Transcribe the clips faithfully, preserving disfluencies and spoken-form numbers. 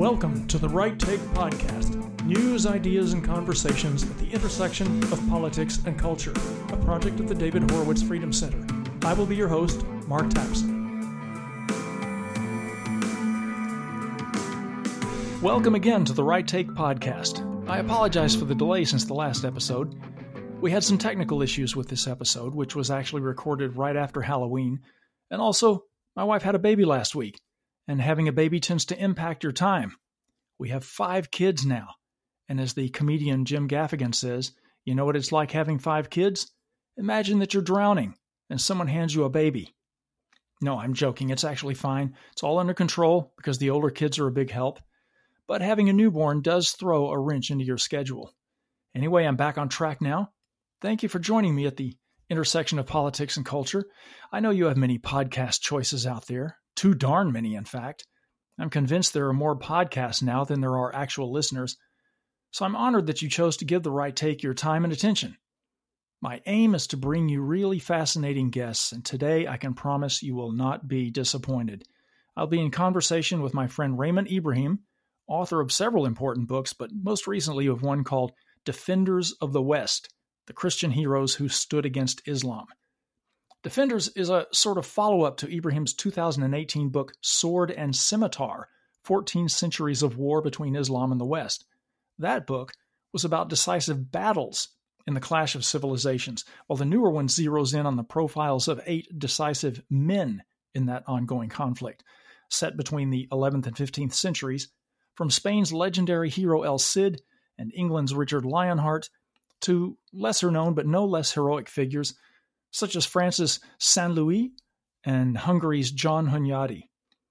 Welcome to the Right Take Podcast, news, ideas, and conversations at the intersection of politics and culture, a project of the David Horowitz Freedom Center. I will be your host, Mark Tapson. Welcome again to the Right Take Podcast. I apologize for the delay since the last episode. We had some technical issues with this episode, which was actually recorded right after Halloween, and also, my wife had a baby last week. And having a baby tends to impact your time. We have five kids now. And as the comedian Jim Gaffigan says, you know what it's like having five kids? Imagine that you're drowning and someone hands you a baby. No, I'm joking. It's actually fine. It's all under control because the older kids are a big help. But having a newborn does throw a wrench into your schedule. Anyway, I'm back on track now. Thank you for joining me at the intersection of politics and culture. I know you have many podcast choices out there. Too darn many, in fact. I'm convinced there are more podcasts now than there are actual listeners, so I'm honored that you chose to give The Right Take your time and attention. My aim is to bring you really fascinating guests, and today I can promise you will not be disappointed. I'll be in conversation with my friend Raymond Ibrahim, author of several important books, but most recently of one called Defenders of the West, the Christian Heroes Who Stood Against Islam. Defenders is a sort of follow-up to Ibrahim's two thousand eighteen book Sword and Scimitar, fourteen Centuries of War Between Islam and the West. That book was about decisive battles in the clash of civilizations, while the newer one zeroes in on the profiles of eight decisive men in that ongoing conflict, set between the eleventh and fifteenth centuries, from Spain's legendary hero El Cid and England's Richard Lionheart to lesser-known but no less heroic figures such as Francis Saint-Louis and Hungary's John Hunyadi.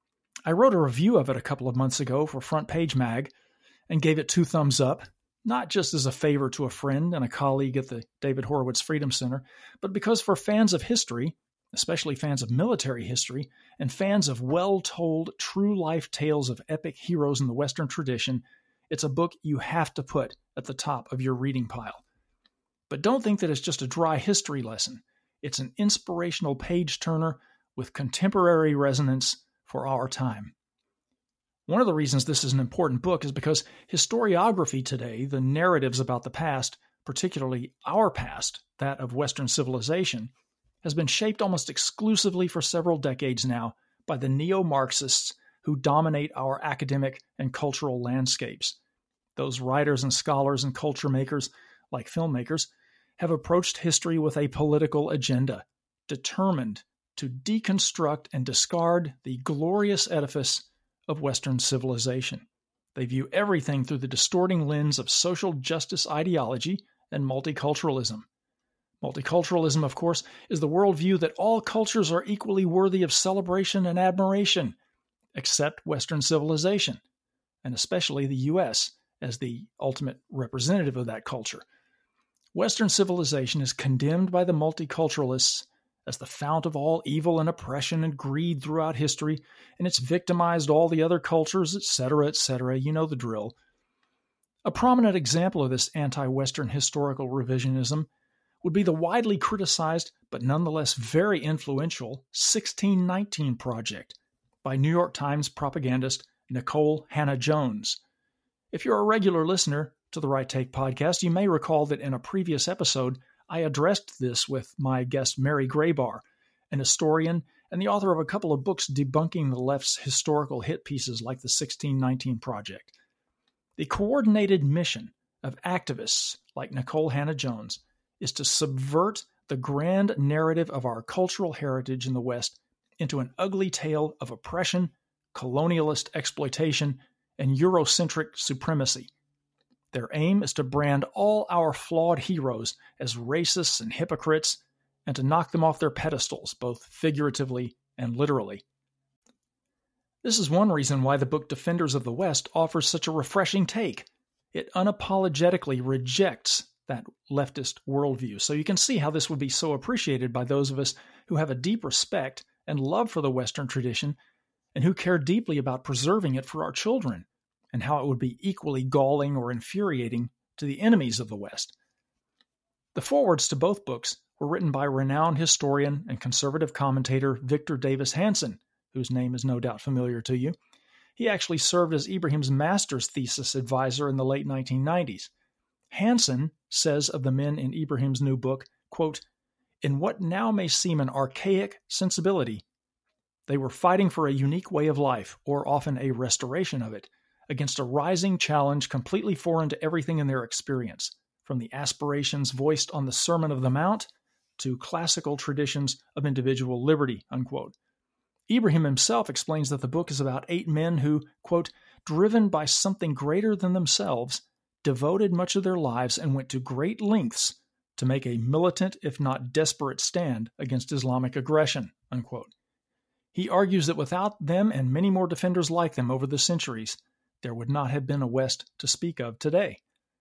I wrote a review of it a couple of months ago for Front Page Mag and gave it two thumbs up, not just as a favor to a friend and a colleague at the David Horowitz Freedom Center, but because for fans of history, especially fans of military history, and fans of well-told, true-life tales of epic heroes in the Western tradition, it's a book you have to put at the top of your reading pile. But don't think that it's just a dry history lesson. It's an inspirational page-turner with contemporary resonance for our time. One of the reasons this is an important book is because historiography today, the narratives about the past, particularly our past, that of Western civilization, has been shaped almost exclusively for several decades now by the neo-Marxists who dominate our academic and cultural landscapes. Those writers and scholars and culture makers, like filmmakers, have approached history with a political agenda, determined to deconstruct and discard the glorious edifice of Western civilization. They view everything through the distorting lens of social justice ideology and multiculturalism. Multiculturalism, of course, is the worldview that all cultures are equally worthy of celebration and admiration, except Western civilization, and especially the U S as the ultimate representative of that culture. Western civilization is condemned by the multiculturalists as the fount of all evil and oppression and greed throughout history, and it's victimized all the other cultures, et cetera, et cetera. You know the drill. A prominent example of this anti-Western historical revisionism would be the widely criticized, but nonetheless very influential, sixteen nineteen Project by New York Times propagandist Nikole Hannah-Jones. If you're a regular listener to the Right Take Podcast, you may recall that in a previous episode, I addressed this with my guest Mary Graybar, an historian and the author of a couple of books debunking the left's historical hit pieces like the sixteen nineteen Project. The coordinated mission of activists like Nikole Hannah-Jones is to subvert the grand narrative of our cultural heritage in the West into an ugly tale of oppression, colonialist exploitation, and Eurocentric supremacy. Their aim is to brand all our flawed heroes as racists and hypocrites and to knock them off their pedestals, both figuratively and literally. This is one reason why the book Defenders of the West offers such a refreshing take. It unapologetically rejects that leftist worldview, so you can see how this would be so appreciated by those of us who have a deep respect and love for the Western tradition and who care deeply about preserving it for our children, and how it would be equally galling or infuriating to the enemies of the West. The forewords to both books were written by renowned historian and conservative commentator Victor Davis Hanson, whose name is no doubt familiar to you. He actually served as Ibrahim's master's thesis advisor in the late nineteen nineties. Hansen says of the men in Ibrahim's new book, quote, "In what now may seem an archaic sensibility, they were fighting for a unique way of life, or often a restoration of it, against a rising challenge completely foreign to everything in their experience, from the aspirations voiced on the Sermon of the Mount to classical traditions of individual liberty," unquote. Ibrahim himself explains that the book is about eight men who, quote, "driven by something greater than themselves, devoted much of their lives and went to great lengths to make a militant, if not desperate, stand against Islamic aggression," unquote. He argues that without them and many more defenders like them over the centuries, there would not have been a West to speak of today.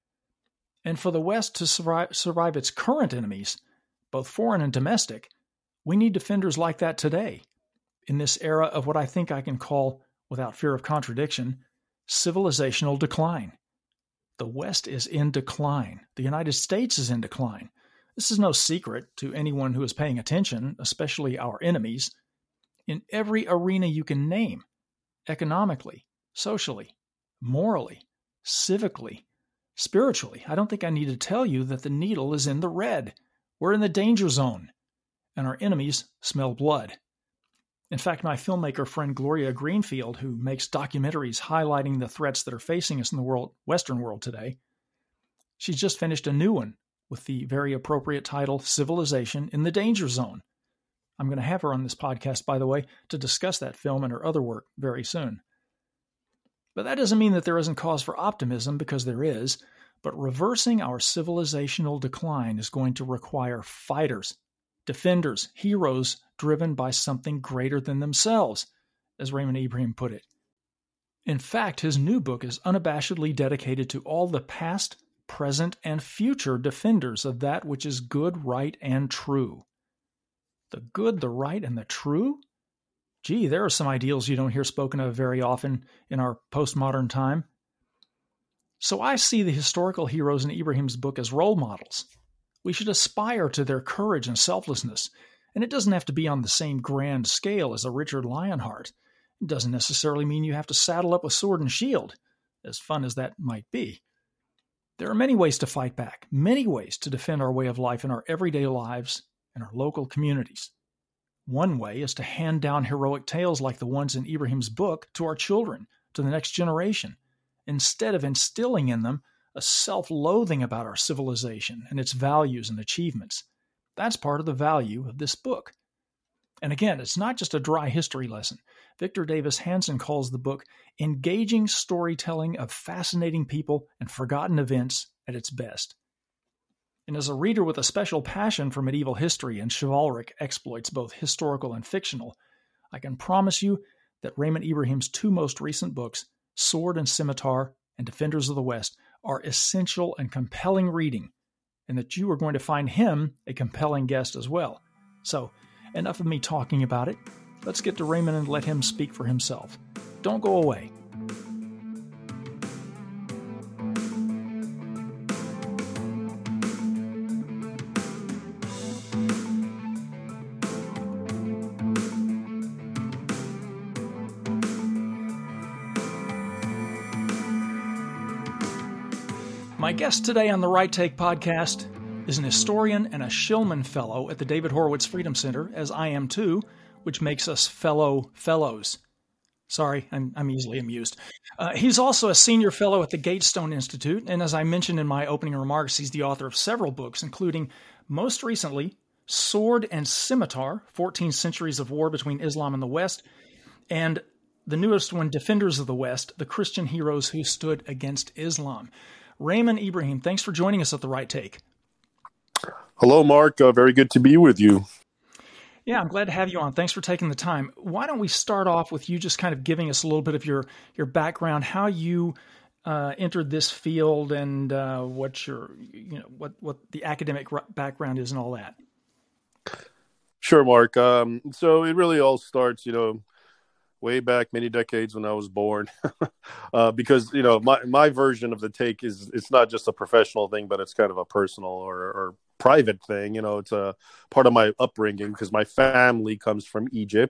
And for the West to survive, survive its current enemies, both foreign and domestic, we need defenders like that today, in this era of what I think I can call, without fear of contradiction, civilizational decline. The West is in decline. The United States is in decline. This is no secret to anyone who is paying attention, especially our enemies. In every arena you can name, economically, socially, morally, civically, spiritually, I don't think I need to tell you that the needle is in the red. We're in the danger zone, and our enemies smell blood. In fact, my filmmaker friend Gloria Greenfield, who makes documentaries highlighting the threats that are facing us in the world, Western world today, she's just finished a new one with the very appropriate title, Civilization in the Danger Zone. I'm going to have her on this podcast, by the way, to discuss that film and her other work very soon. But that doesn't mean that there isn't cause for optimism, because there is, but reversing our civilizational decline is going to require fighters, defenders, heroes driven by something greater than themselves, as Raymond Ibrahim put it. In fact, his new book is unabashedly dedicated to all the past, present, and future defenders of that which is good, right, and true. The good, the right, and the true? Gee, there are some ideals you don't hear spoken of very often in our postmodern time. So I see the historical heroes in Ibrahim's book as role models. We should aspire to their courage and selflessness, and it doesn't have to be on the same grand scale as a Richard Lionheart. It doesn't necessarily mean you have to saddle up with sword and shield, as fun as that might be. There are many ways to fight back, many ways to defend our way of life in our everyday lives and our local communities. One way is to hand down heroic tales like the ones in Ibrahim's book to our children, to the next generation, instead of instilling in them a self-loathing about our civilization and its values and achievements. That's part of the value of this book. And again, it's not just a dry history lesson. Victor Davis Hanson calls the book engaging storytelling of fascinating people and forgotten events at its best. And as a reader with a special passion for medieval history and chivalric exploits, both historical and fictional, I can promise you that Raymond Ibrahim's two most recent books, Sword and Scimitar and Defenders of the West, are essential and compelling reading, and that you are going to find him a compelling guest as well. So, enough of me talking about it. Let's get to Raymond and let him speak for himself. Don't go away. My guest today on the Right Take podcast is an historian and a Shillman Fellow at the David Horowitz Freedom Center, as I am too, which makes us fellow fellows. Sorry, I'm, I'm easily amused. Uh, he's also a senior fellow at the Gatestone Institute, and as I mentioned in my opening remarks, he's the author of several books, including, most recently, Sword and Scimitar, fourteen Centuries of War Between Islam and the West, and the newest one, Defenders of the West, the Christian Heroes Who Stood Against Islam. Raymond Ibrahim, thanks for joining us at The Right Take. Hello, Mark. Uh, very good to be with you. Yeah, I'm glad to have you on. Thanks for taking the time. Why don't we start off with you just kind of giving us a little bit of your, your background, how you uh, entered this field, and uh, what your you know what what the academic background is and all that. Sure, Mark. Um, so it really all starts, you know, way back many decades when I was born, uh, because, you know, my, my version of the take is, it's not just a professional thing, but it's kind of a personal or, or private thing. You know, it's a part of my upbringing because my family comes from Egypt.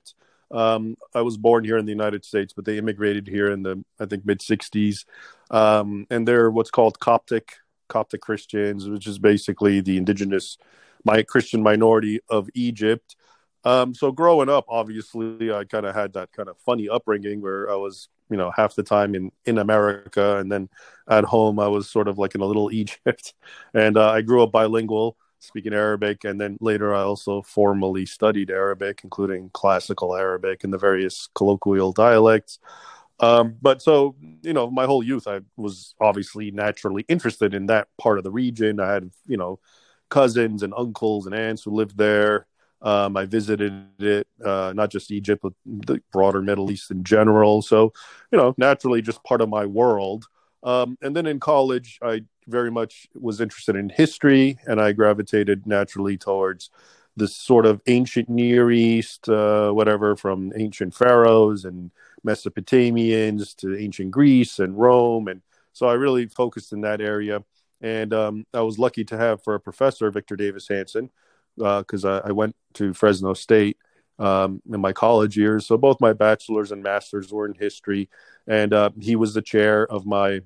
Um, I was born here in the United States, but they immigrated here in the, I think, mid sixties. Um, and they're what's called Coptic, Coptic Christians, which is basically the indigenous my Christian minority of Egypt. Um, so growing up, obviously, I kind of had that kind of funny upbringing where I was, you know, half the time in, in America, and then at home I was sort of like in a little Egypt. And uh, I grew up bilingual, speaking Arabic, and then later I also formally studied Arabic, including classical Arabic and the various colloquial dialects. Um, but so, you know, my whole youth, I was obviously naturally interested in that part of the region. I had, you know, cousins and uncles and aunts who lived there. Um, I visited it, uh, not just Egypt, but the broader Middle East in general. So, you know, naturally just part of my world. Um, and then in college, I very much was interested in history, and I gravitated naturally towards this sort of ancient Near East, uh, whatever, from ancient pharaohs and Mesopotamians to ancient Greece and Rome. And so I really focused in that area. And um, I was lucky to have for a professor, Victor Davis Hanson, because uh, I, I went to Fresno State um, in my college years. So both my bachelor's and master's were in history. And uh, he was the chair of my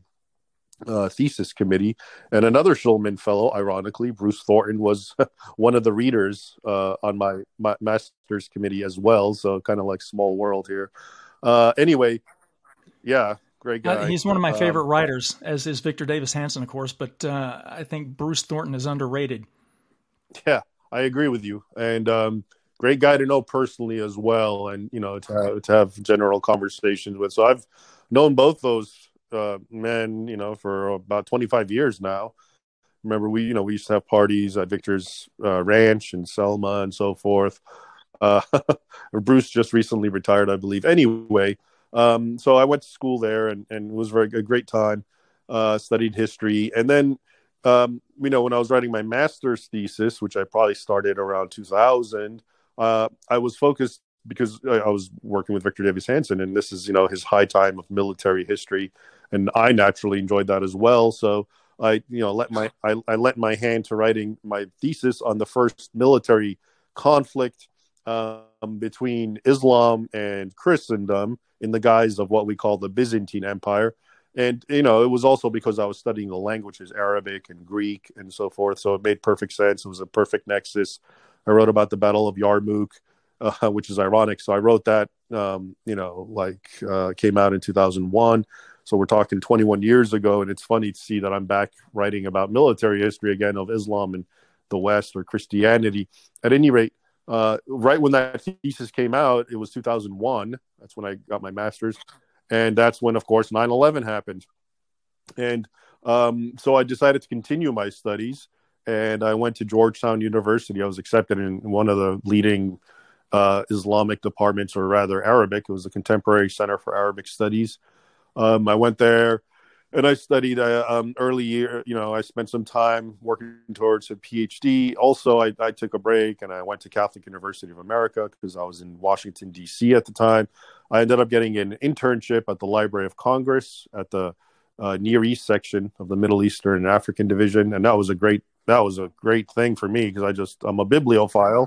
uh, thesis committee. And another Schulman fellow, ironically, Bruce Thornton, was one of the readers uh, on my, my master's committee as well. So kind of like small world here. Uh, anyway, yeah. Great guy. Uh, he's one of my favorite um, writers, as is Victor Davis Hanson, of course, but uh, I think Bruce Thornton is underrated. Yeah, I agree with you. And um, great guy to know personally as well, and, you know, to have, to have general conversations with. So I've known both those uh, men, you know, for about twenty-five years now. Remember, we, you know, we used to have parties at Victor's uh, ranch in Selma and so forth. Uh, Bruce just recently retired, I believe. Anyway, Um, so I went to school there, and, and it was very, a great time, uh, studied history. And then, um, you know, when I was writing my master's thesis, which I probably started around two thousand, uh, I was focused because I was working with Victor Davis Hanson, and this is, you know, his high time of military history. And I naturally enjoyed that as well. So I, you know, let my, I, I lent my hand to writing my thesis on the first military conflict um, between Islam and Christendom in the guise of what we call the Byzantine Empire. And, you know, it was also because I was studying the languages, Arabic and Greek and so forth. So it made perfect sense. It was a perfect nexus. I wrote about the Battle of Yarmouk, uh, which is ironic. So I wrote that, um, you know, like uh, came out in two thousand one. So we're talking twenty-one years ago. And it's funny to see that I'm back writing about military history again of Islam and the West or Christianity. At any rate, Uh, right when that thesis came out, it was two thousand one. That's when I got my master's. And that's when, of course, nine eleven happened. And um, so I decided to continue my studies. And I went to Georgetown University. I was accepted in one of the leading uh, Islamic departments, or rather Arabic. It was the Contemporary Center for Arabic Studies. Um, I went there. And I studied uh, um, early year, you know, I spent some time working towards a PhD. Also, I, I took a break and I went to Catholic University of America because I was in Washington, D C at the time. I ended up getting an internship at the Library of Congress at the uh, Near East section of the Middle Eastern and African Division. And that was a great, that was a great thing for me because I just, I'm a bibliophile.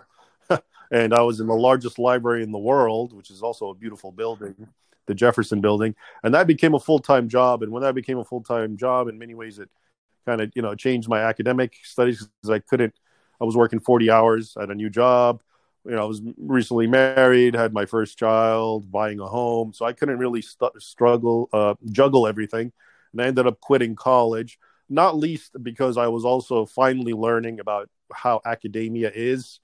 And I was in the largest library in the world, which is also a beautiful building, the Jefferson Building, and that became a full-time job. And when that became a full-time job, in many ways, it kind of, you know, changed my academic studies because I couldn't, I was working forty hours at a new job. You know, I was recently married, had my first child, buying a home. So I couldn't really st- struggle, uh, juggle everything. And I ended up quitting college, not least because I was also finally learning about how academia is.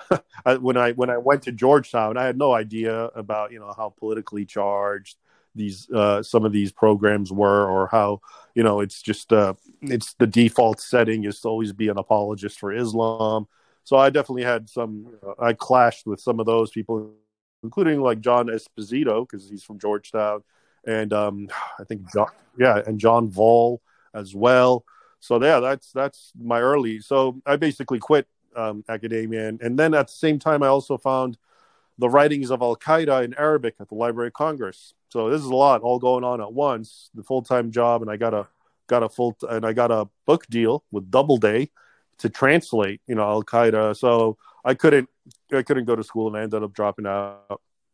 when I when I went to Georgetown, I had no idea about, you know, how politically charged these uh, some of these programs were, or how, you know, it's just uh, it's the default setting is to always be an apologist for Islam. So I definitely had some. Uh, I clashed with some of those people, including like John Esposito because he's from Georgetown, and um, I think John, yeah, and John Vol as well. So yeah, that's that's my early. So I basically quit Um, academia. And, and then at the same time, I also found the writings of Al-Qaeda in Arabic at the Library of Congress. So this is a lot all going on at once, the full-time job. And I got a, got a full, and I got a book deal with Doubleday to translate, you know, Al-Qaeda. So I couldn't, I couldn't go to school and I ended up dropping out.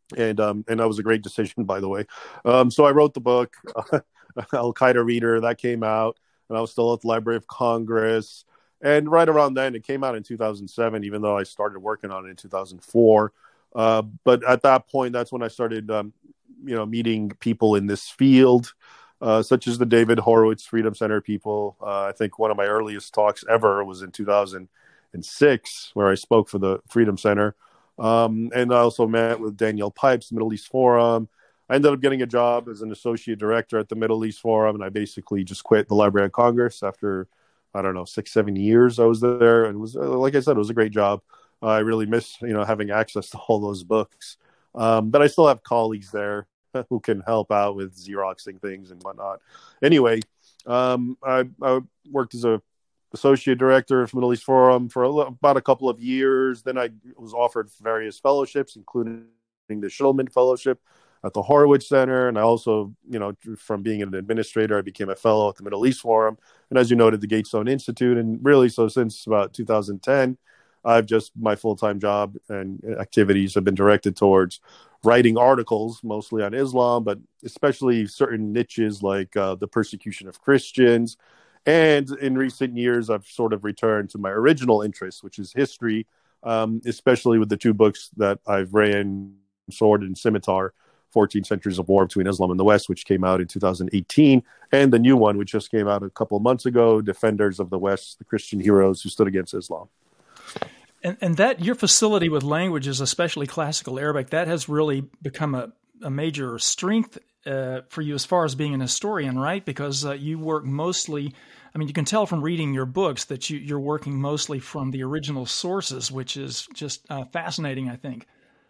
and um, and that was a great decision, by the way. Um, so I wrote the book, Al Qaeda Reader, that came out, and I was still at the Library of Congress. And right around then, it came out in two thousand seven, even though I started working on it in two thousand four. Uh, but at that point, that's when I started, um, you know, meeting people in this field, uh, such as the David Horowitz Freedom Center people. Uh, I think one of my earliest talks ever was in two thousand six, where I spoke for the Freedom Center. Um, and I also met with Danielle Pipes, Middle East Forum. I ended up getting a job as an associate director at the Middle East Forum, and I basically just quit the Library of Congress after, I don't know, six, seven years I was there. And it was, like I said, it was a great job. Uh, I really miss, you know, having access to all those books. Um, but I still have colleagues there who can help out with Xeroxing things and whatnot. Anyway, um, I, I worked as a associate director of Middle East Forum for a, about a couple of years. Then I was offered various fellowships, including the Schulman Fellowship at the Horowitz Center. And I also, you know, from being an administrator, I became a fellow at the Middle East Forum. And as you noted, the Gatestone Institute. And really, so since about two thousand ten, I've just, my full-time job and activities have been directed towards writing articles, mostly on Islam, but especially certain niches like uh, the persecution of Christians. And in recent years, I've sort of returned to my original interest, which is history, um, especially with the two books that I've written, Sword and Scimitar, fourteen Centuries of War Between Islam and the West, which came out in two thousand eighteen, and the new one, which just came out a couple of months ago, Defenders of the West, the Christian Heroes Who Stood Against Islam. And, and that your facility with languages, especially classical Arabic, that has really become a, a major strength uh, for you as far as being an historian, right? Because uh, you work mostly, I mean, you can tell from reading your books that you, you're working mostly from the original sources, which is just uh, fascinating, I think.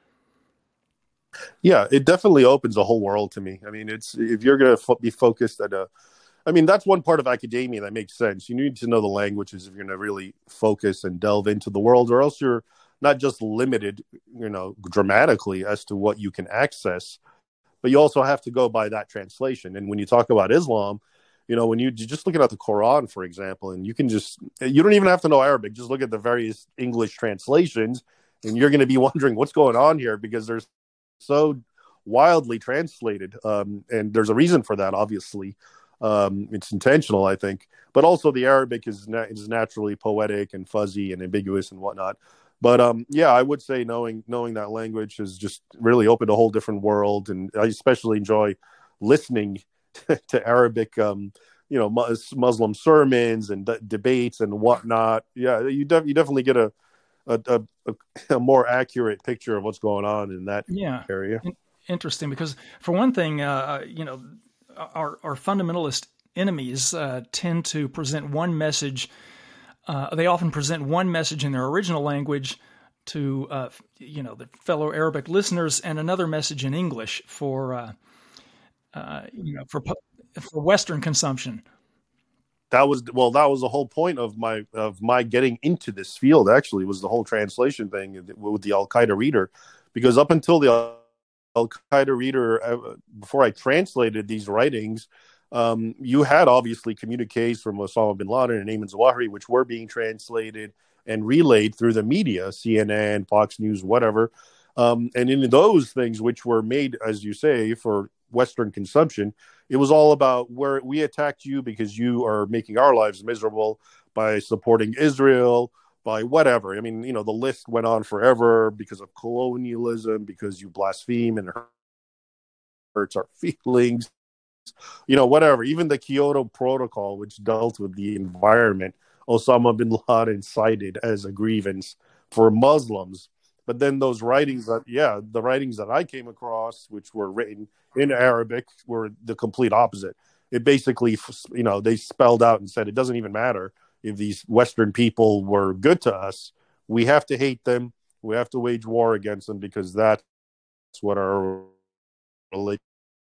Yeah, it definitely opens a whole world to me. I mean, it's if you're going to fo- be focused at a, I mean, that's one part of academia that makes sense. You need to know the languages if you're going to really focus and delve into the world, or else you're not just limited, you know, dramatically as to what you can access, but you also have to go by that translation. And when you talk about Islam, you know, when you, you just look at the Quran, for example, and you can just, you don't even have to know Arabic, just look at the various English translations, and you're going to be wondering what's going on here because there's so wildly translated. Um, and there's a reason for that, obviously. Um, it's intentional, I think, but also the Arabic is na- is naturally poetic and fuzzy and ambiguous and whatnot. But um, yeah, I would say knowing knowing that language has just really opened a whole different world, and I especially enjoy listening to Arabic, um, you know, Muslim sermons and d- debates and whatnot. Yeah, you def- you definitely get a a, a a more accurate picture of what's going on in that Yeah. area. Interesting, because for one thing, uh, you know, our, our fundamentalist enemies uh, tend to present one message. Uh, they often present one message in their original language to, uh, you know, the fellow Arabic listeners, and another message in English for, uh, uh, you know, for for Western consumption. That was well. That was the whole point of my of my getting into this field. Actually, was the whole translation thing with the Al Qaeda Reader, because up until the Al Qaeda Reader, uh, before I translated these writings, um, you had obviously communiques from Osama bin Laden and Ayman Zawahiri, which were being translated and relayed through the media, C N N, Fox News, whatever. Um, and in those things, which were made, as you say, for Western consumption, it was all about where we attacked you because you are making our lives miserable by supporting Israel, by whatever. I mean, you know, the list went on forever because of colonialism, because you blaspheme and hurts our feelings, you know, whatever. Even the Kyoto Protocol, which dealt with the environment, Osama bin Laden cited as a grievance for Muslims. But then those writings that, yeah, the writings that I came across, which were written in Arabic, were the complete opposite. It basically, you know, they spelled out and said it doesn't even matter if these Western people were good to us. We have to hate them. We have to wage war against them because that's what our religion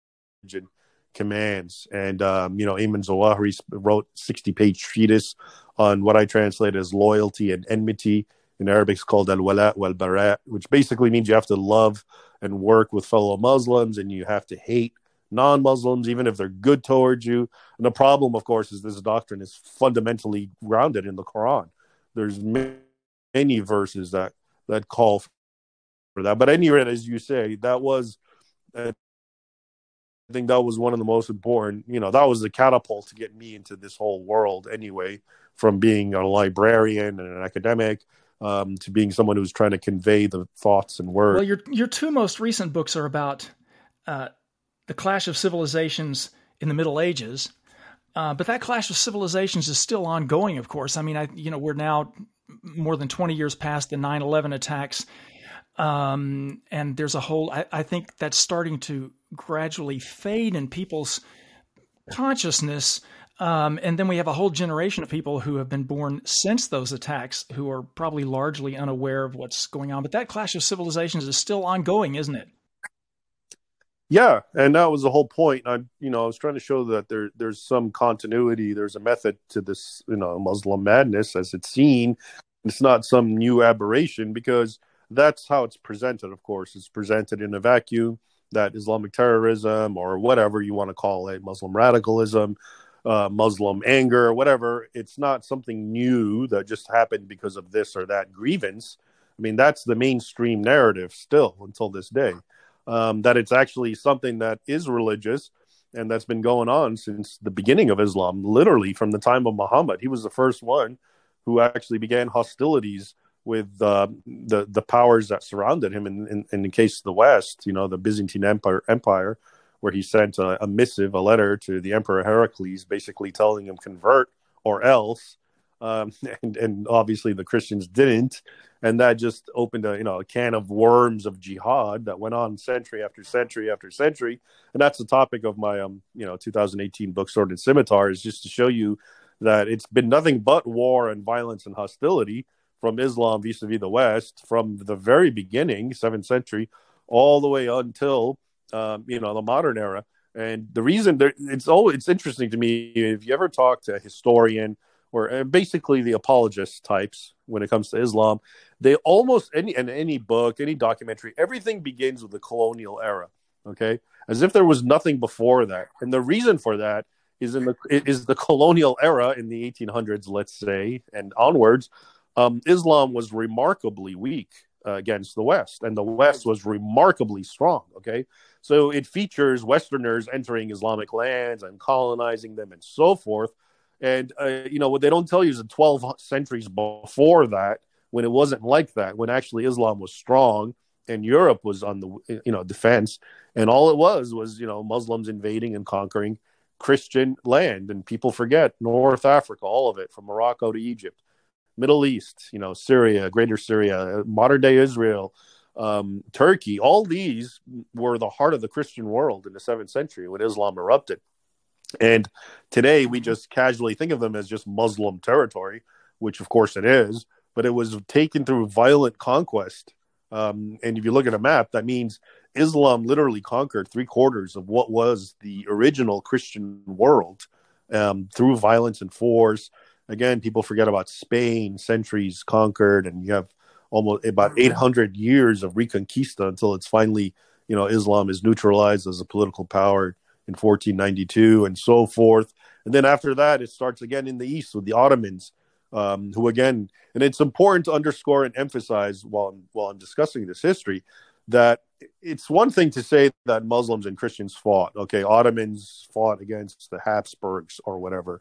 commands. And, um, you know, Ayman Zawahiri wrote sixty-page treatise on what I translate as loyalty and enmity. In Arabic, it's called al-wala wal-bara, which basically means you have to love and work with fellow Muslims, and you have to hate non-Muslims, even if they're good towards you. And the problem, of course, is this doctrine is fundamentally grounded in the Quran. There's many verses that, that call that. But anyway, as you say, that was, uh, I think that was one of the most important, you know, that was the catapult to get me into this whole world anyway, from being a librarian and an academic um, to being someone who's trying to convey the thoughts and words. Well, your your two most recent books are about uh, the clash of civilizations in the Middle Ages. Uh, but that clash of civilizations is still ongoing, of course. I mean, I, you know, we're now more than twenty years past the nine eleven attacks. Um, and there's a whole, I, I think that's starting to gradually fade in people's consciousness. Um, and then we have a whole generation of people who have been born since those attacks who are probably largely unaware of what's going on. But that clash of civilizations is still ongoing, isn't it? Yeah, and that was the whole point. I, you know, I was trying to show that there, there's some continuity. There's a method to this, you know, Muslim madness as it's seen. It's not some new aberration, because that's how it's presented. Of course, it's presented in a vacuum. That Islamic terrorism, or whatever you want to call it, Muslim radicalism, uh, Muslim anger, whatever. It's not something new that just happened because of this or that grievance. I mean, that's the mainstream narrative still until this day. Um, that it's actually something that is religious and that's been going on since the beginning of Islam, literally from the time of Muhammad. He was the first one who actually began hostilities with uh, the the powers that surrounded him. In, in, in the case of the West, you know, the Byzantine Empire, Empire where he sent a, a missive, a letter to the Emperor Heracles, basically telling him convert or else. Um, and, and obviously the Christians didn't. And that just opened a, you know, a can of worms of jihad that went on century after century after century. And that's the topic of my, um, you know, two thousand eighteen book, Sword and Scimitar, is just to show you that it's been nothing but war and violence and hostility from Islam vis-a-vis the West from the very beginning, seventh century, all the way until, um, you know, the modern era. And the reason there, it's always, it's interesting to me, if you ever talk to a historian or basically the apologist types when it comes to Islam, they almost, any in any book, any documentary, everything begins with the colonial era, okay? As if there was nothing before that. And the reason for that is in the is the colonial era in the eighteen hundreds, let's say, and onwards. Um, Islam was remarkably weak uh, against the West, and the West was remarkably strong, okay? So it features Westerners entering Islamic lands and colonizing them and so forth. And, uh, you know, what they don't tell you is the twelve centuries before that, when it wasn't like that, when actually Islam was strong and Europe was on the, you know, defense. And all it was was, you know, Muslims invading and conquering Christian land. And people forget North Africa, all of it, from Morocco to Egypt, Middle East, you know, Syria, Greater Syria, modern day Israel, um, Turkey. All these were the heart of the Christian world in the seventh century when Islam erupted. And today we just casually think of them as just Muslim territory, which of course it is, but it was taken through violent conquest. Um, and if you look at a map, that means Islam literally conquered three quarters of what was the original Christian world um, through violence and force. Again, people forget about Spain, centuries conquered, and you have almost about eight hundred years of Reconquista until it's finally, you know, Islam is neutralized as a political power in fourteen ninety-two and so forth. And then after that, it starts again in the East with the Ottomans, um, who again, and it's important to underscore and emphasize while I'm, while I'm discussing this history, that it's one thing to say that Muslims and Christians fought. Okay, Ottomans fought against the Habsburgs or whatever.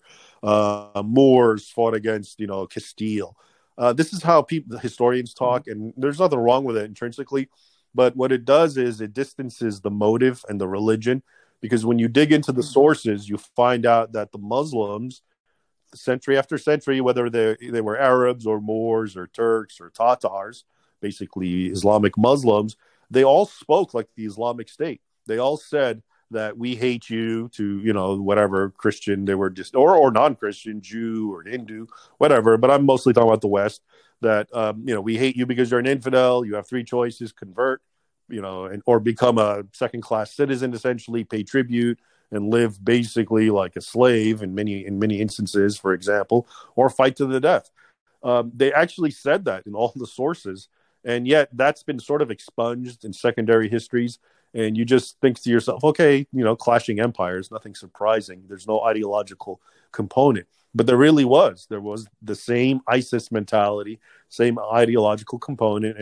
Uh, Moors fought against, you know, Castile. Uh, this is how people, the historians talk, and there's nothing wrong with it intrinsically. But what it does is it distances the motive and the religion. Because when you dig into the sources, you find out that the Muslims, century after century, whether they they were Arabs or Moors or Turks or Tatars, basically Islamic Muslims, they all spoke like the Islamic State. They all said that we hate you to, you know, whatever Christian they were just, or or non-Christian, Jew or Hindu, whatever. But I'm mostly talking about the West. That um, you know, we hate you because you're an infidel. You have three choices: convert, you know, and or become a second-class citizen, essentially, pay tribute and live basically like a slave in many in many instances, for example, or fight to the death. Um, they actually said that in all the sources, and yet that's been sort of expunged in secondary histories. And you just think to yourself, okay, you know, clashing empires, nothing surprising. There's no ideological component. But there really was. There was the same ISIS mentality, same ideological component, and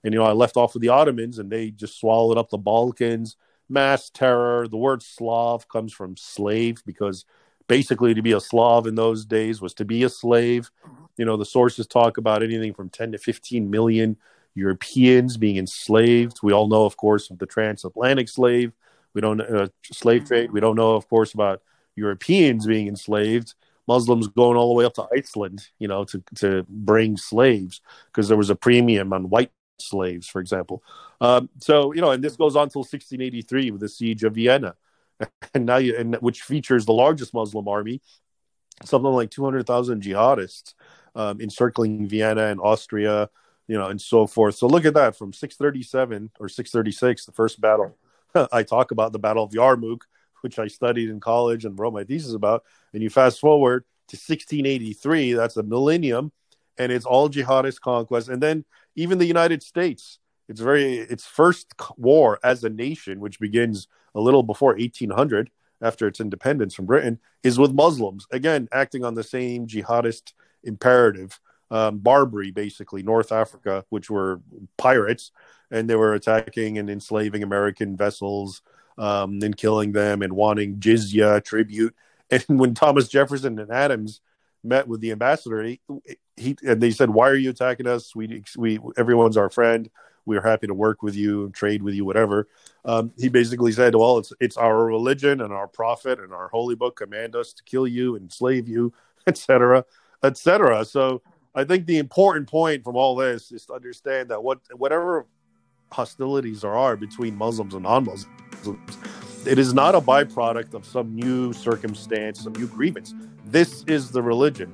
And, you know, I left off with the Ottomans, and they just swallowed up the Balkans, mass terror. The word Slav comes from slave, because basically to be a Slav in those days was to be a slave. You know, the sources talk about anything from ten to fifteen million Europeans being enslaved. We all know, of course, of the transatlantic slave. We don't uh, slave trade. We don't know, of course, about Europeans being enslaved. Muslims going all the way up to Iceland, you know, to, to bring slaves, because there was a premium on white slaves, for example. Um, so, you know, and this goes on until sixteen eighty-three with the siege of Vienna, and now you, and which features the largest Muslim army, something like two hundred thousand jihadists um, encircling Vienna and Austria, you know, and so forth. So look at that, from six thirty-seven or six thirty-six, the first battle. I talk about the Battle of Yarmouk, which I studied in college and wrote my thesis about. And you fast forward to sixteen eighty-three, that's a millennium, and it's all jihadist conquest. And then even the United States, it's very its first war as a nation, which begins a little before eighteen hundred, after its independence from Britain, is with Muslims, again, acting on the same jihadist imperative. Um, Barbary, basically, North Africa, which were pirates, and they were attacking and enslaving American vessels, um, and killing them and wanting jizya, tribute. And when Thomas Jefferson and Adams met with the ambassador, he, he and they said, "Why are you attacking us? We, we, everyone's our friend. We are happy to work with you, trade with you, whatever." Um, he basically said, "Well, it's it's our religion and our prophet and our holy book command us to kill you, enslave you, et cetera, et cetera" So I think the important point from all this is to understand that what whatever hostilities there are between Muslims and non-Muslims, it is not a byproduct of some new circumstance, some new grievance. This is the religion.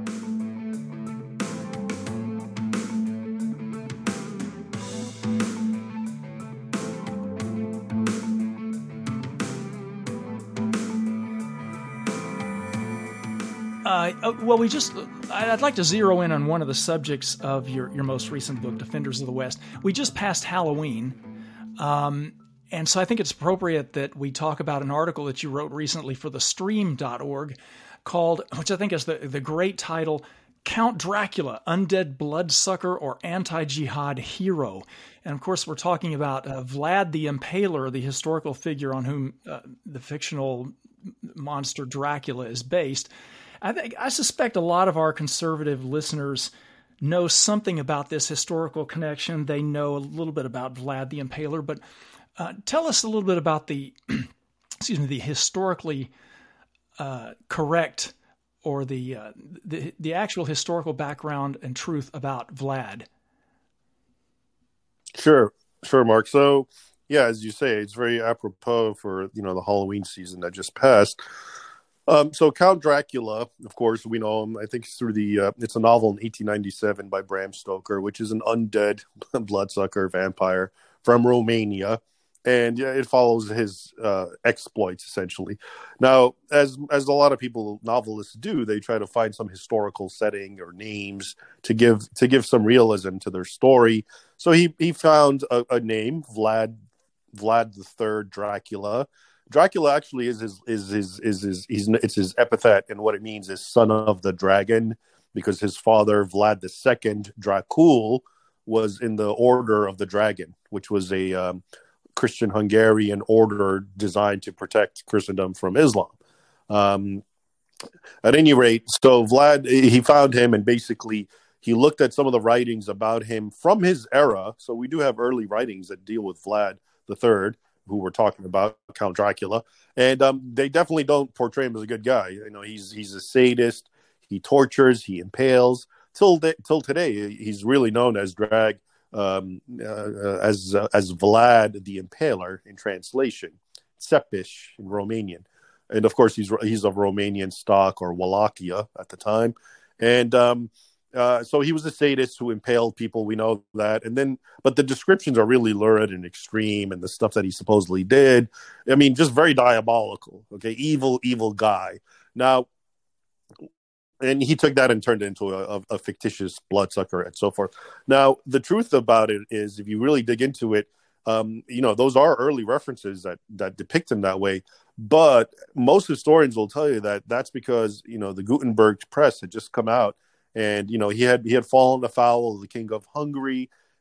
Uh, well, we just, I'd like to zero in on one of the subjects of your, your most recent book, Defenders of the West. We just passed Halloween. Um, and so I think it's appropriate that we talk about an article that you wrote recently for the stream dot org called, which I think is the, the great title, Count Dracula, Undead Bloodsucker or Anti-Jihad Hero. And of course, we're talking about uh, Vlad the Impaler, the historical figure on whom uh, the fictional monster Dracula is based. I think I suspect a lot of our conservative listeners know something about this historical connection. They know a little bit about Vlad the Impaler, but uh, tell us a little bit about the, excuse me, the historically uh, correct or the, uh, the the actual historical background and truth about Vlad. Sure, sure, Mark. So, yeah, as you say, it's very apropos for, you know, the Halloween season that just passed. Um, so Count Dracula, of course, we know him, I think, through the, uh, it's a novel in eighteen ninety-seven by Bram Stoker, which is an undead bloodsucker vampire from Romania. And yeah, it follows his uh, exploits, essentially. Now, as as a lot of people, novelists do, they try to find some historical setting or names to give to give some realism to their story. So he, he found a, a name, Vlad Vlad the Third Dracula. Dracula actually is his is his is his he's it's his epithet, and what it means is son of the dragon, because his father Vlad the Second Dracul was in the Order of the Dragon, which was a um, Christian Hungarian order designed to protect Christendom from Islam. Um, at any rate, so Vlad, he found him, and basically he looked at some of the writings about him from his era. So we do have early writings that deal with Vlad the Third, who we're talking about, Count Dracula, and um, they definitely don't portray him as a good guy. You know, he's he's a sadist. He tortures, he impales. Till de- till today, he's really known as Drag, um, uh, as uh, as Vlad the Impaler in translation, Tsepish in Romanian, and of course he's he's of Romanian stock, or Wallachia at the time, and um, Uh, so he was a sadist who impaled people. We know that. And then, but the descriptions are really lurid and extreme, and the stuff that he supposedly did, I mean, just very diabolical. Okay. Evil, evil guy. Now, and he took that and turned it into a, a fictitious bloodsucker and so forth. Now, the truth about it is, if you really dig into it, um, you know, those are early references that, that depict him that way. But most historians will tell you that that's because, you know, the Gutenberg press had just come out. And, you know, he had he had fallen afoul of the king of Hungary,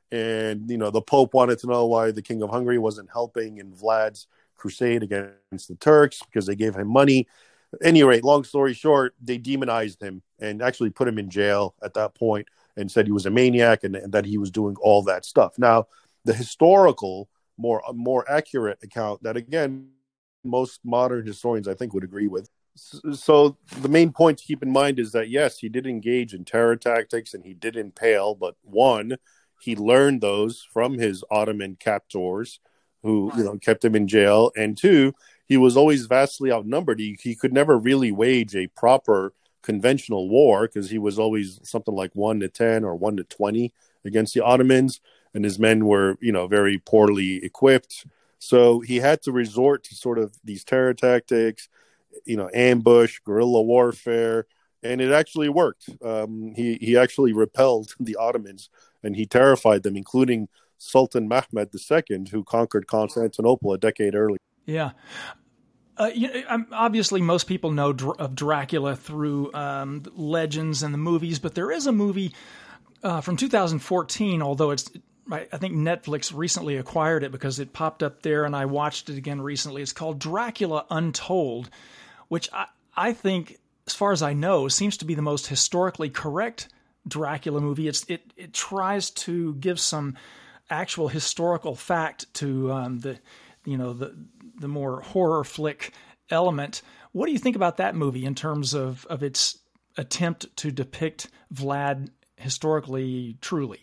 And, you know, the Pope wanted to know why the King of Hungary wasn't helping in Vlad's crusade against the Turks because they gave him money. At any rate, long story short, they demonized him and actually put him in jail at that point and said he was a maniac and, and that he was doing all that stuff. Now, the historical, more more accurate account that, again, most modern historians, I think, would agree with. So the main point to keep in mind is that, yes, he did engage in terror tactics and he did impale, but one, he learned those from his Ottoman captors who, you know, kept him in jail. And two, he was always vastly outnumbered. He, he could never really wage a proper conventional war because he was always something like one to ten or one to twenty against the Ottomans. And his men were, you know, very poorly equipped. So he had to resort to sort of these terror tactics, you know, ambush, guerrilla warfare, and it actually worked. Um, he, he actually repelled the Ottomans and he terrified them, including Sultan Mehmed the Second, who conquered Constantinople a decade earlier. Yeah. Uh, you know, obviously, most people know Dr- of Dracula through um, legends and the movies, but there is a movie uh, from two thousand fourteen, although it's, I think Netflix recently acquired it because it popped up there and I watched it again recently. It's called Dracula Untold, which I, I think, as far as I know, seems to be the most historically correct Dracula movie. It's, it, it tries to give some actual historical fact to um, the, you know, the, the more horror flick element. What do you think about that movie in terms of, of its attempt to depict Vlad historically truly?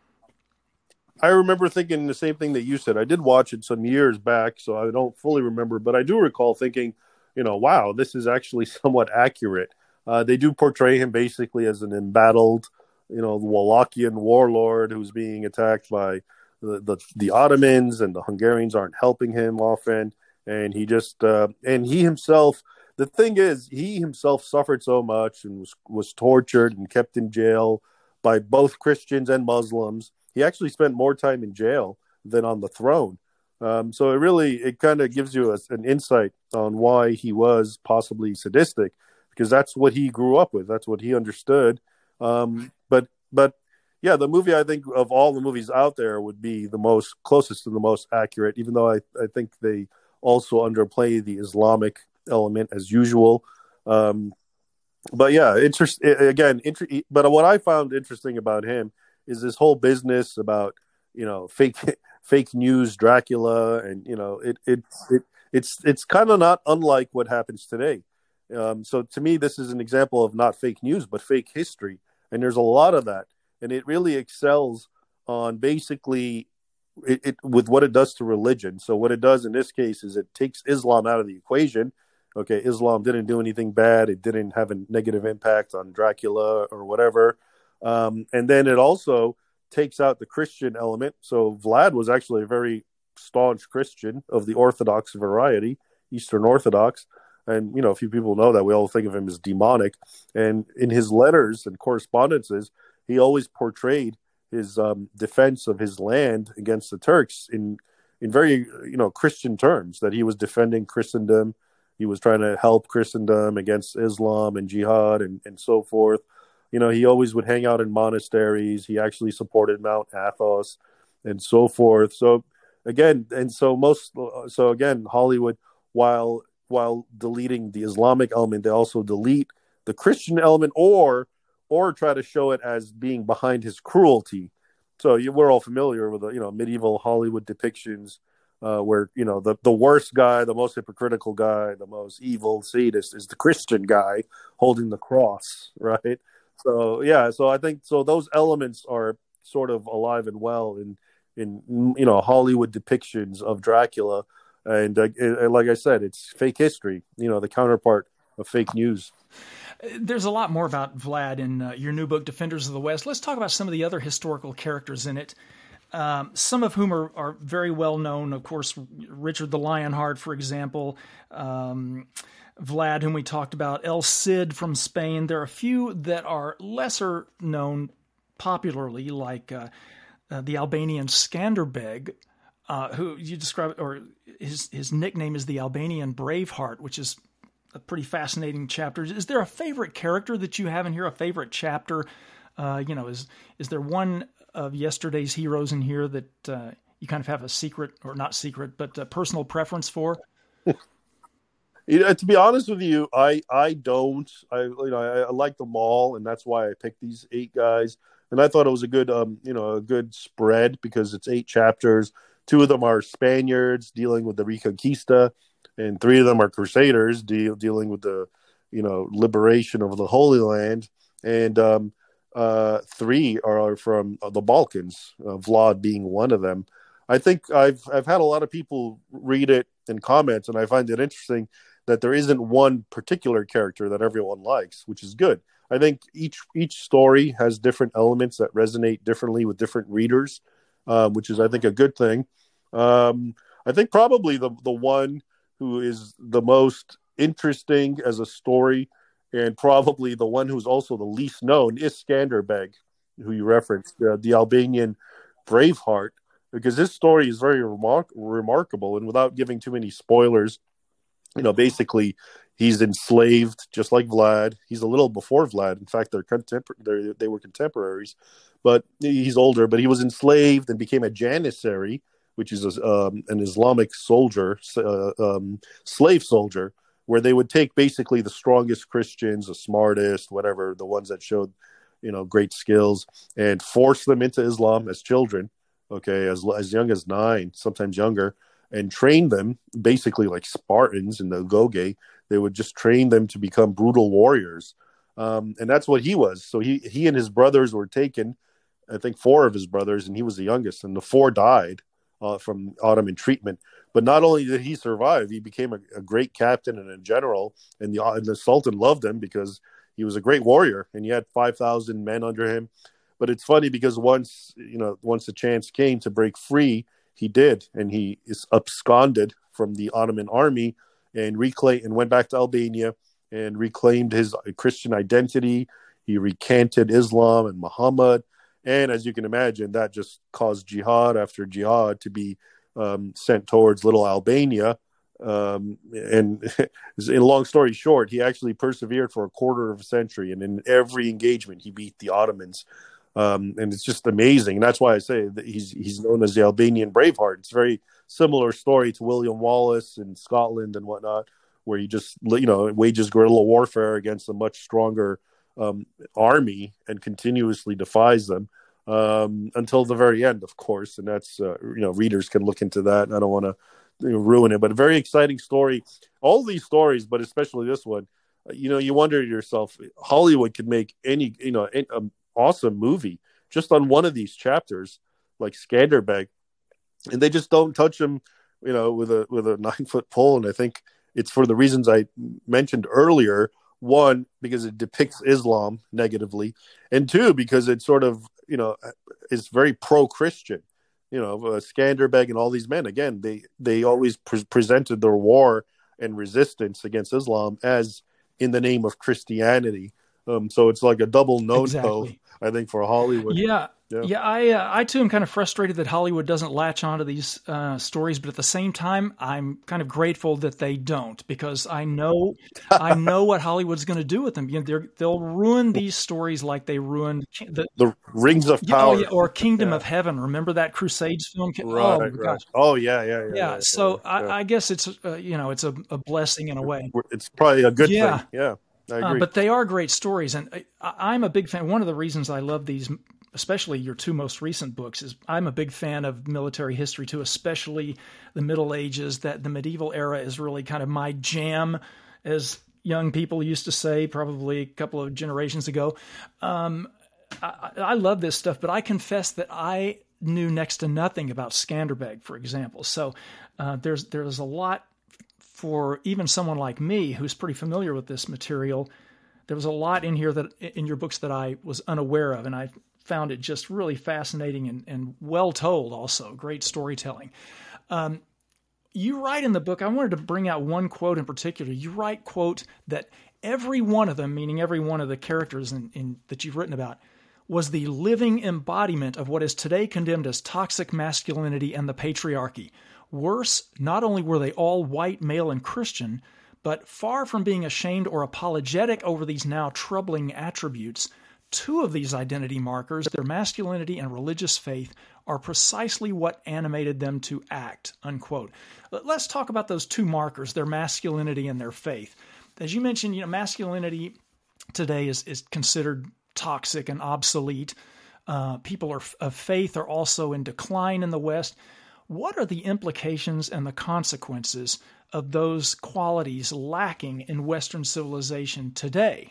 I remember thinking the same thing that you said. I did watch it some years back, so I don't fully remember, but I do recall thinking, you know, wow, this is actually somewhat accurate. Uh, they do portray him basically as an embattled, you know, Wallachian warlord who's being attacked by the, the, the Ottomans, and the Hungarians aren't helping him often. And he just, uh, and he himself, the thing is, he himself suffered so much and was, was tortured and kept in jail by both Christians and Muslims. He actually spent more time in jail than on the throne. Um, so it really, it kind of gives you a, an insight on why he was possibly sadistic, because that's what he grew up with. That's what he understood. Um, but, but yeah, the movie, I think of all the movies out there, would be the most closest to the most accurate, even though I, I think they also underplay the Islamic element as usual. Um, but yeah, interest again, inter- but what I found interesting about him is this whole business about, you know, fake fake news Dracula, and you know, it it, it it's it's kind of not unlike what happens today. Um, so to me, this is an example of not fake news but fake history, and there's a lot of that, and it really excels on basically it, it with what it does to religion. So what it does in this case is it takes Islam out of the equation. Okay, Islam didn't do anything bad; it didn't have a negative impact on Dracula or whatever. Um, and then it also takes out the Christian element. So Vlad was actually a very staunch Christian of the Orthodox variety, Eastern Orthodox. And, you know, a few people know that. We all think of him as demonic. And in his letters and correspondences, he always portrayed his um, defense of his land against the Turks in, in very, you know, Christian terms, that he was defending Christendom. He was trying to help Christendom against Islam and jihad and, and so forth. You know, he always would hang out in monasteries. He actually supported Mount Athos and so forth. So again, and so most, so again, Hollywood, while while deleting the Islamic element, they also delete the Christian element, or or try to show it as being behind his cruelty. So you, we're all familiar with the, you know, medieval Hollywood depictions uh, where, you know, the, the worst guy, the most hypocritical guy, the most evil sadist is the Christian guy holding the cross, right? So yeah, so I think so those elements are sort of alive and well in in you know Hollywood depictions of Dracula, and uh, it, like I said, it's fake history. You know, the counterpart of fake news. There's a lot more about Vlad in uh, your new book, Defenders of the West. Let's talk about some of the other historical characters in it. Um, some of whom are, are very well known, of course, Richard the Lionheart, for example. Um, Vlad, whom we talked about, El Cid from Spain. There are a few that are lesser known popularly, like uh, uh, the Albanian Skanderbeg, uh, who you describe, or his his nickname is the Albanian Braveheart, which is a pretty fascinating chapter. Is there a favorite character that you have in here, a favorite chapter Uh, you know, is is there one of yesterday's heroes in here that uh, you kind of have a secret, or not secret, but a personal preference for? You know, to be honest with you, I I don't. I you know I, I like them all, and that's why I picked these eight guys. And I thought it was a good um you know a good spread because it's eight chapters. Two of them are Spaniards dealing with the Reconquista, and three of them are Crusaders deal, dealing with the you know liberation of the Holy Land. And um, uh, three are from the Balkans, uh, Vlad being one of them. I think I've I've had a lot of people read it and comment, and I find it interesting that there isn't one particular character that everyone likes, which is good. I think each each story has different elements that resonate differently with different readers, um, which is, I think, a good thing. Um, I think probably the the one who is the most interesting as a story, and probably the one who's also the least known, is Skanderbeg, who you referenced, uh, the Albanian Braveheart, because this story is very remar- remarkable. And without giving too many spoilers, you know, basically he's enslaved just like Vlad. He's a little before Vlad. In fact, they're contempor- they're, they were contemporaries, but he's older. But he was enslaved and became a janissary, which is a, um, an Islamic soldier, uh, um, slave soldier, where they would take basically the strongest Christians, the smartest, whatever, the ones that showed, you know, great skills, and force them into Islam as children, okay, as as young as nine, sometimes younger, and train them basically like Spartans in the Goge. They would just train them to become brutal warriors. Um, and that's what he was. So he, he and his brothers were taken, I think four of his brothers, and he was the youngest, and the four died uh, from Ottoman treatment. But not only did he survive, he became a, a great captain and a general, and the, and the Sultan loved him because he was a great warrior, and he had five thousand men under him. But it's funny because once, you know, once the chance came to break free, he did, and he is absconded from the Ottoman army and reclaimed and went back to Albania and reclaimed his Christian identity. He recanted Islam and Muhammad, and as you can imagine, that just caused jihad after jihad to be um, sent towards Little Albania. Um, and in long story short, he actually persevered for a quarter of a century, and in every engagement, he beat the Ottomans. Um, and it's just amazing. And that's why I say that he's he's known as the Albanian Braveheart. It's a very similar story to William Wallace in Scotland and whatnot, where he just, you know, wages guerrilla warfare against a much stronger um, army and continuously defies them um, until the very end, of course. And that's, uh, you know, readers can look into that. And I don't want to you know, ruin it, but a very exciting story. All these stories, but especially this one, you know, you wonder to yourself, Hollywood could make any, you know, any, um, awesome movie just on one of these chapters, like Skanderbeg, and they just don't touch him, you know, with a with a nine foot pole. And I think it's for the reasons I mentioned earlier. One, because it depicts Islam negatively, and two, because it sort of, you know, is very pro Christian. You know, uh, Skanderbeg and all these men, again, they they always pre- presented their war and resistance against Islam as in the name of Christianity. Um, so it's like a double no-no, exactly. I think, for Hollywood. Yeah, yeah. yeah I, uh, I too am kind of frustrated that Hollywood doesn't latch onto these uh, stories, but at the same time, I'm kind of grateful that they don't, because I know, I know what Hollywood's going to do with them. You know, they'll ruin these stories like they ruined the, the Rings of Power, oh, yeah, or Kingdom yeah. of Heaven. Remember that Crusades film? Right, oh, right. gosh. oh yeah, yeah, yeah. Yeah. yeah so yeah, I, yeah. I guess it's uh, you know it's a, a blessing in a way. It's probably a good yeah. thing. Yeah. I agree. Uh, but they are great stories, and I, I'm a big fan. One of the reasons I love these, especially your two most recent books, is I'm a big fan of military history too, especially the Middle Ages. That the medieval era is really kind of my jam, as young people used to say, probably a couple of generations ago. Um, I, I love this stuff, but I confess that I knew next to nothing about Skanderbeg, for example. So uh, there's there's a lot. For even someone like me, who's pretty familiar with this material, there was a lot in here that in your books that I was unaware of, and I found it just really fascinating and, and well told. Also, great storytelling. Um, you write in the book. I wanted to bring out one quote in particular. You write, quote, that every one of them, meaning every one of the characters in, in that you've written about, was the living embodiment of what is today condemned as toxic masculinity and the patriarchy. Worse, not only were they all white, male, and Christian, but far from being ashamed or apologetic over these now troubling attributes, two of these identity markers, their masculinity and religious faith, are precisely what animated them to act, unquote. Let's talk about those two markers, their masculinity and their faith. As you mentioned, you know, masculinity today is, is considered toxic and obsolete. Uh, people are, of faith are also in decline in the West. What are the implications and the consequences of those qualities lacking in Western civilization today?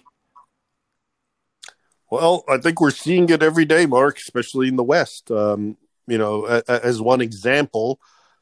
Well, I think we're seeing it every day, Mark, especially in the West. Um, you know, a, a, as one example,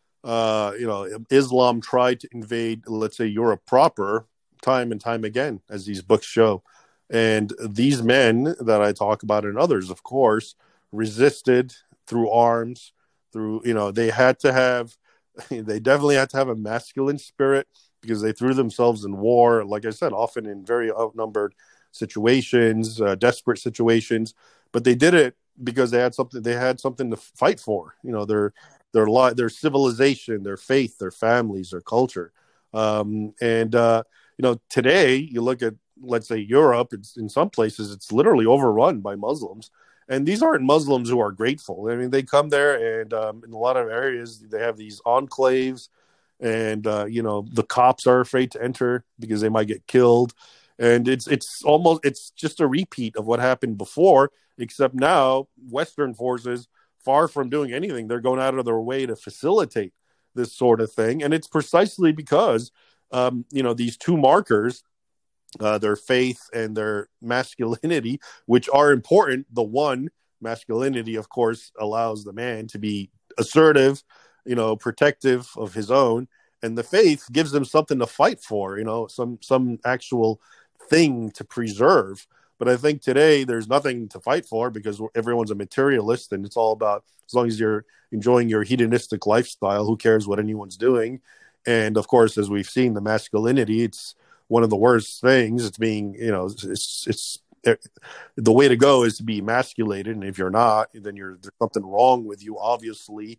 uh, you know, Islam tried to invade, let's say, Europe proper time and time again, as these books show. And these men that I talk about, and others, of course, resisted through arms, through, you know, they had to have, they definitely had to have a masculine spirit because they threw themselves in war, like I said, often in very outnumbered situations, uh, desperate situations, but they did it because they had something, they had something to fight for, you know, their, their li- their civilization, their faith, their families, their culture. Um, and, uh, you know, today you look at, let's say, Europe, it's, in some places, it's literally overrun by Muslims. And these aren't Muslims who are grateful. I mean, they come there and um, in a lot of areas, they have these enclaves and, uh, you know, the cops are afraid to enter because they might get killed. And it's it's almost, it's just a repeat of what happened before, except now Western forces, far from doing anything, they're going out of their way to facilitate this sort of thing. And it's precisely because, um, you know, these two markers, Uh, their faith and their masculinity, which are important. The one, masculinity, of course, allows the man to be assertive, you know, protective of his own, and the faith gives them something to fight for, you know, some some actual thing to preserve. But I think today there's nothing to fight for because everyone's a materialist, and it's all about, as long as you're enjoying your hedonistic lifestyle, who cares what anyone's doing? And of course, as we've seen, the masculinity, it's one of the worst things. It's being, you know, it's, it's, it, the way to go is to be emasculated. And if you're not, then you're, there's something wrong with you, obviously.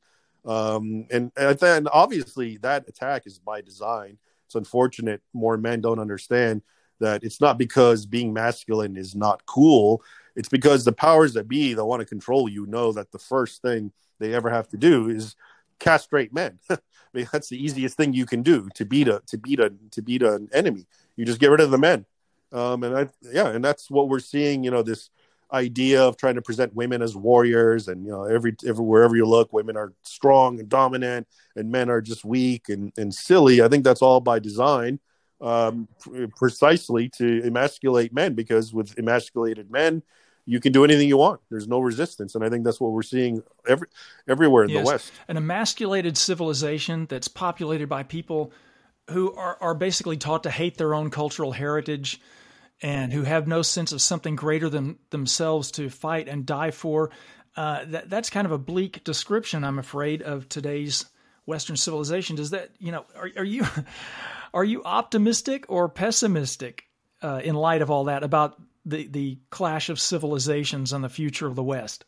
Um, and, and then obviously that attack is by design. It's unfortunate more men don't understand that it's not because being masculine is not cool. It's because the powers that be that want to control you know that the first thing they ever have to do is castrate men. I mean, that's the easiest thing you can do to beat a to beat a to beat an enemy. You just get rid of the men, um, and I, yeah, and that's what we're seeing. You know, this idea of trying to present women as warriors, and you know, every, every wherever you look, women are strong and dominant, and men are just weak and, and silly. I think that's all by design, um, precisely to emasculate men. Because with emasculated men, you can do anything you want. There's no resistance. And I think that's what we're seeing every, everywhere in yes. the West. An emasculated civilization that's populated by people who are, are basically taught to hate their own cultural heritage and who have no sense of something greater than themselves to fight and die for. Uh, that, that's kind of a bleak description, I'm afraid, of today's Western civilization. Does that, you know, are, are you, are you optimistic or pessimistic uh, in light of all that about the, the clash of civilizations and the future of the West?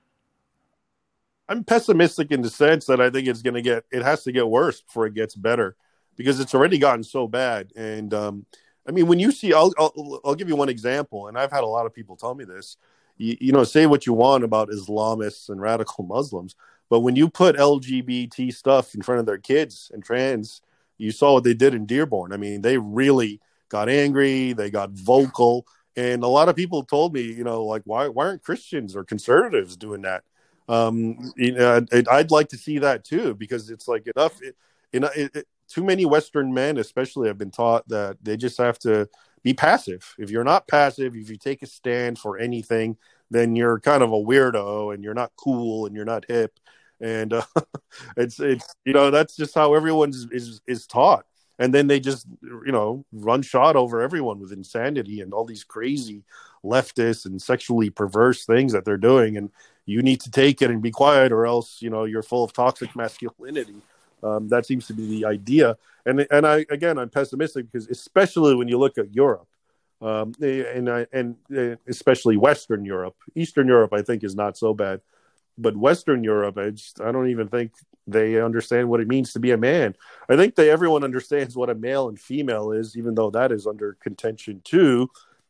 I'm pessimistic in the sense that I think it's going to get, it has to get worse before it gets better, because it's already gotten so bad. And um, I mean, when you see, I'll, I'll, I'll give you one example, and I've had a lot of people tell me this, you, you know, say what you want about Islamists and radical Muslims, but when you put L G B T stuff in front of their kids and trans, you saw what they did in Dearborn. I mean, they really got angry, they got vocal, and a lot of people told me, you know, like, why, why aren't Christians or conservatives doing that? Um, you know, I'd, I'd like to see that too, because it's like enough, it, you know, it, it, too many Western men, especially, have been taught that they just have to be passive. If you're not passive, if you take a stand for anything, then you're kind of a weirdo and you're not cool and you're not hip. And uh, it's, it's, you know, that's just how everyone is, is, is taught. And then they just, you know, run shot over everyone with insanity and all these crazy leftist and sexually perverse things that they're doing. And you need to take it and be quiet, or else, you know, you're full of toxic masculinity. Um, that seems to be the idea. And and I again, I'm pessimistic because, especially when you look at Europe, um, and I, and especially Western Europe, Eastern Europe, I think is not so bad, but Western Europe, I just I don't even think they understand what it means to be a man. I think they everyone understands what a male and female is, even though that is under contention too.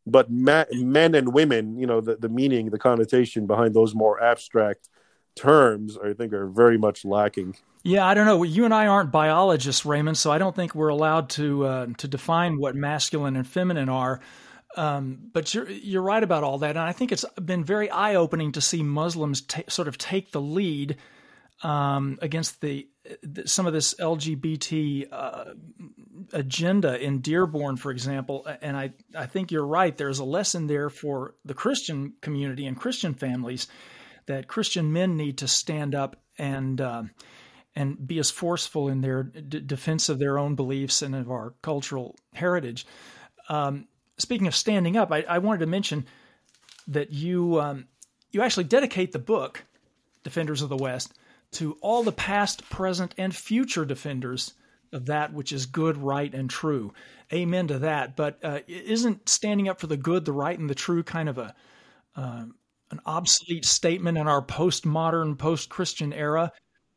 But ma- men and women, you know, the, the meaning, the connotation behind those more abstract terms, I think, are very much lacking. Yeah, I don't know. You and I aren't biologists, Raymond, so I don't think we're allowed to uh, to define what masculine and feminine are. Um, but you're you're right about all that, and I think it's been very eye-opening to see Muslims ta- sort of take the lead um, against the, the some of this L G B T uh, agenda in Dearborn, for example. And I I think you're right. There's a lesson there for the Christian community and Christian families that Christian men need to stand up and uh, and be as forceful in their d- defense of their own beliefs and of our cultural heritage. Um, speaking of standing up, I, I wanted to mention that you um, you actually dedicate the book, Defenders of the West, to all the past, present, and future defenders of that which is good, right, and true. Amen to that. But uh, isn't standing up for the good, the right, and the true kind of a uh, an obsolete statement in our postmodern, post-Christian era?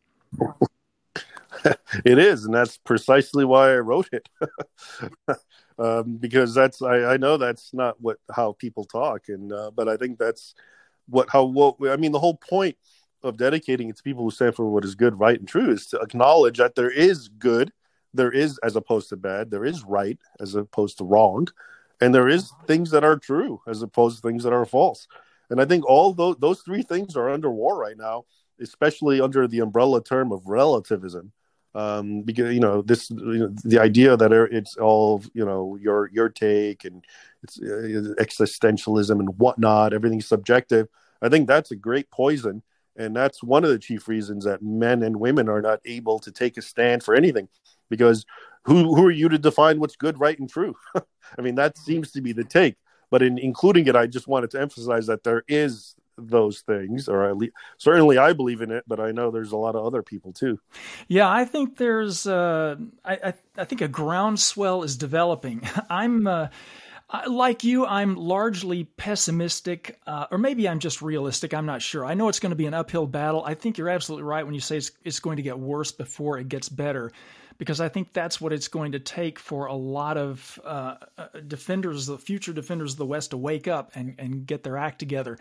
It is, and that's precisely why I wrote it. um, because that's I, I know that's not what how people talk, and uh, but I think that's what how what I mean. The whole point of dedicating it to people who stand for what is good, right, and true is to acknowledge that there is good, there is as opposed to bad, there is right as opposed to wrong, and there is things that are true as opposed to things that are false. And I think all those those three things are under war right now, especially under the umbrella term of relativism. Um, because, you know, this, you know, the idea that it's all, you know, your, your take and it's uh, existentialism and whatnot, everything's subjective. I think that's a great poison. And that's one of the chief reasons that men and women are not able to take a stand for anything, because who, who are you to define what's good, right, and true? I mean, that seems to be the take, but in including it, I just wanted to emphasize that there is those things, or at least certainly I believe in it, but I know there's a lot of other people too. Yeah, I think there's, uh, I, I, I think a groundswell is developing. I'm, uh, like you, I'm largely pessimistic, uh, or maybe I'm just realistic. I'm not sure. I know it's going to be an uphill battle. I think you're absolutely right when you say it's, it's going to get worse before it gets better, because I think that's what it's going to take for a lot of uh, defenders, the future defenders of the West, to wake up and, and get their act together.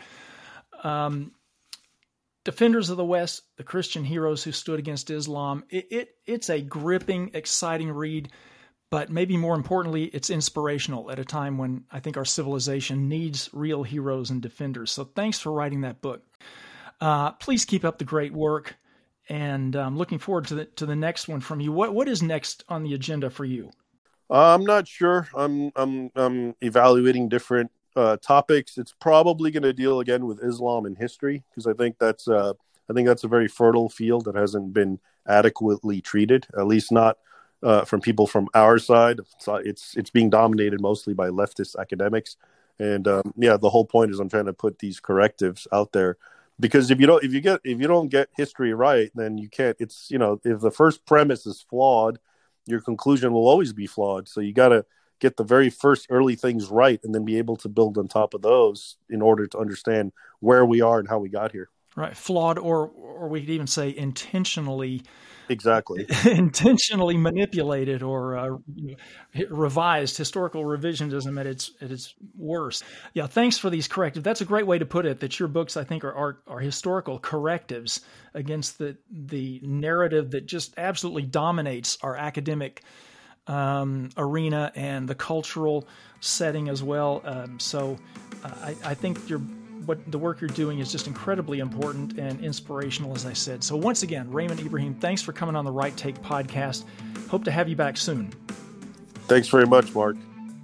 Um, Defenders of the West, the Christian heroes who stood against Islam. It, it it's a gripping, exciting read, but maybe more importantly, it's inspirational at a time when I think our civilization needs real heroes and defenders. So thanks for writing that book. Uh, please keep up the great work, and I'm looking forward to the to the next one from you. What what is next on the agenda for you? Uh, I'm not sure. I'm I'm I'm evaluating different Uh, topics. It's probably going to deal again with Islam and history, because I think that's uh, I think that's a very fertile field that hasn't been adequately treated, at least not uh, from people from our side. So it's it's being dominated mostly by leftist academics, and um, yeah, the whole point is I'm trying to put these correctives out there, because if you don't if you get if you don't get history right, then you can't. It's you know if the first premise is flawed, your conclusion will always be flawed. So you got to get the very first early things right, and then be able to build on top of those in order to understand where we are and how we got here. Right. Flawed, or or we could even say intentionally. Exactly. intentionally manipulated or uh, you know, revised. Historical revisionism at its at its worst. Yeah, thanks for these correctives. That's a great way to put it, that your books, I think, are are, are historical correctives against the the narrative that just absolutely dominates our academic Um, arena and the cultural setting as well. Um, so uh, I, I think you're, what the work you're doing is just incredibly important and inspirational, as I said. So once again, Raymond Ibrahim, thanks for coming on the Right Take podcast. Hope to have you back soon. Thanks very much, Mark.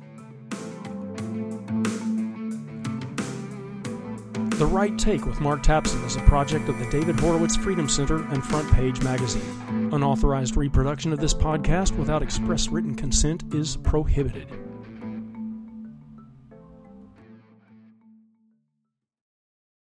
The Right Take with Mark Tapson is a project of the David Horowitz Freedom Center and Front Page Magazine. Unauthorized reproduction of this podcast without express written consent is prohibited.